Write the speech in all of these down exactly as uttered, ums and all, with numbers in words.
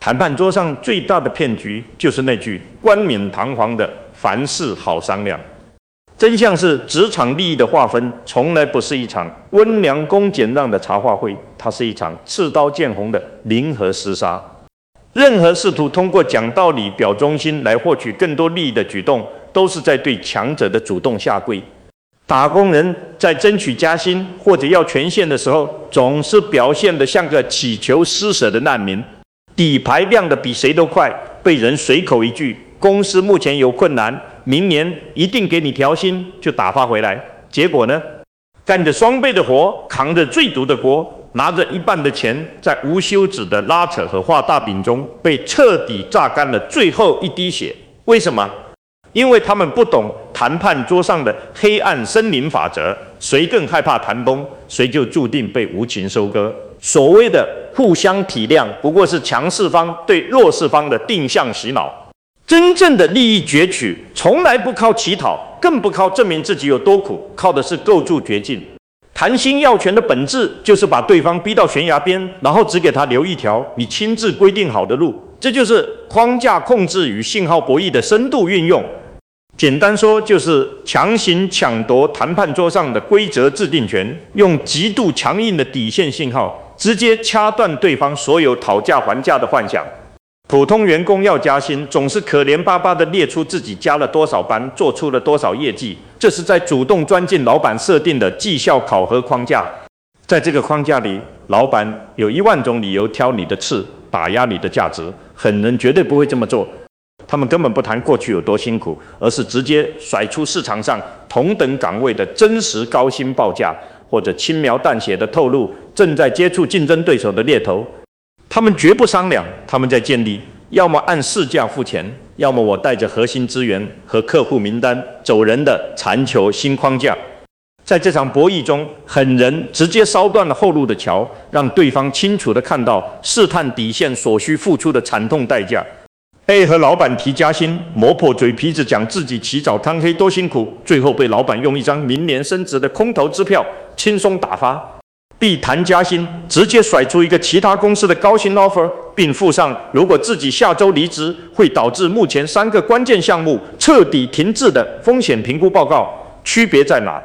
谈判桌上最大的骗局就是那句冠冕堂皇的凡事好商量。真相是，职场利益的划分从来不是一场温良恭俭让的茶话会，它是一场刺刀见红的零和厮杀。任何试图通过讲道理、表忠心来获取更多利益的举动，都是在对强者的主动下跪。打工人在争取加薪或者要权限的时候，总是表现得像个乞求施舍的难民，底牌亮得比谁都快，被人随口一句公司目前有困难，明年一定给你调薪，就打发回来。结果呢，干着双倍的活，扛着最毒的锅，拿着一半的钱，在无休止的拉扯和画大饼中，被彻底榨干了最后一滴血。为什么？因为他们不懂谈判桌上的黑暗森林法则，谁更害怕谈崩，谁就注定被无情收割。所谓的互相体谅，不过是强势方对弱势方的定向洗脑。真正的利益攫取，从来不靠乞讨，更不靠证明自己有多苦，靠的是构筑绝境。谈心要权的本质，就是把对方逼到悬崖边，然后只给他留一条你亲自规定好的路。这就是框架控制与信号博弈的深度运用。简单说，就是强行抢夺谈判桌上的规则制定权，用极度强硬的底线信号，直接掐断对方所有讨价还价的幻想。普通员工要加薪，总是可怜巴巴地列出自己加了多少班，做出了多少业绩，这是在主动钻进老板设定的绩效考核框架。在这个框架里，老板有一万种理由挑你的刺，打压你的价值，狠人绝对不会这么做。他们根本不谈过去有多辛苦，而是直接甩出市场上同等岗位的真实高薪报价，或者轻描淡写的透露正在接触竞争对手的猎头。他们绝不商量，他们在建立要么按市价付钱，要么我带着核心资源和客户名单走人的残球新框架。在这场博弈中，狠人直接烧断了后路的桥，让对方清楚地看到试探底线所需付出的惨痛代价。A 和老板提加薪，磨破嘴皮子讲自己起早贪黑多辛苦，最后被老板用一张明年升职的空头支票轻松打发。B 谈加薪，直接甩出一个其他公司的高薪 offer， 并附上如果自己下周离职会导致目前三个关键项目彻底停滞的风险评估报告。区别在哪？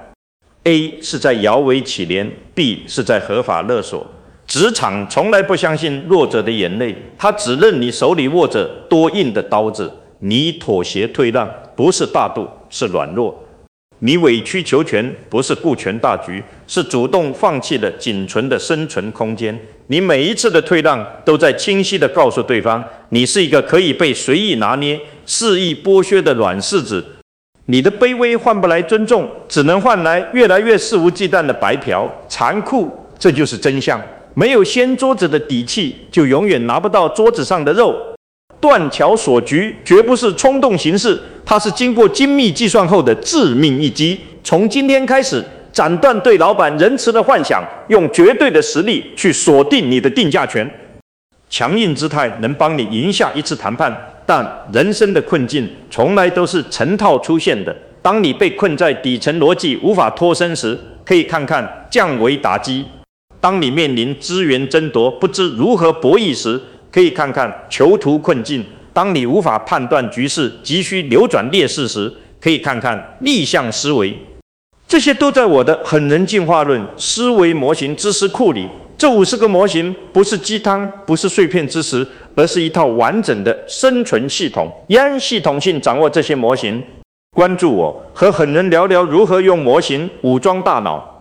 A 是在摇尾乞怜， B 是在合法勒索。职场从来不相信弱者的眼泪，他只认你手里握着多硬的刀子。你妥协退让，不是大度，是软弱。你委曲求全，不是顾全大局，是主动放弃了仅存的生存空间。你每一次的退让，都在清晰地告诉对方，你是一个可以被随意拿捏、肆意剥削的软柿子。你的卑微换不来尊重，只能换来越来越肆无忌惮的白嫖。残酷，这就是真相。没有掀桌子的底气，就永远拿不到桌子上的肉。断桥索局绝不是冲动行事，它是经过精密计算后的致命一击。从今天开始，斩断对老板仁慈的幻想，用绝对的实力去锁定你的定价权。强硬姿态能帮你赢下一次谈判，但人生的困境从来都是成套出现的。当你被困在底层逻辑无法脱身时，可以看看降维打击；当你面临资源争夺不知如何博弈时，可以看看囚徒困境；当你无法判断局势，急需扭转劣势时，可以看看逆向思维。这些都在我的狠人进化论思维模型知识库里。这五十个模型不是鸡汤，不是碎片知识，而是一套完整的生存系统。按系统性掌握这些模型，关注我，和狠人聊聊如何用模型武装大脑。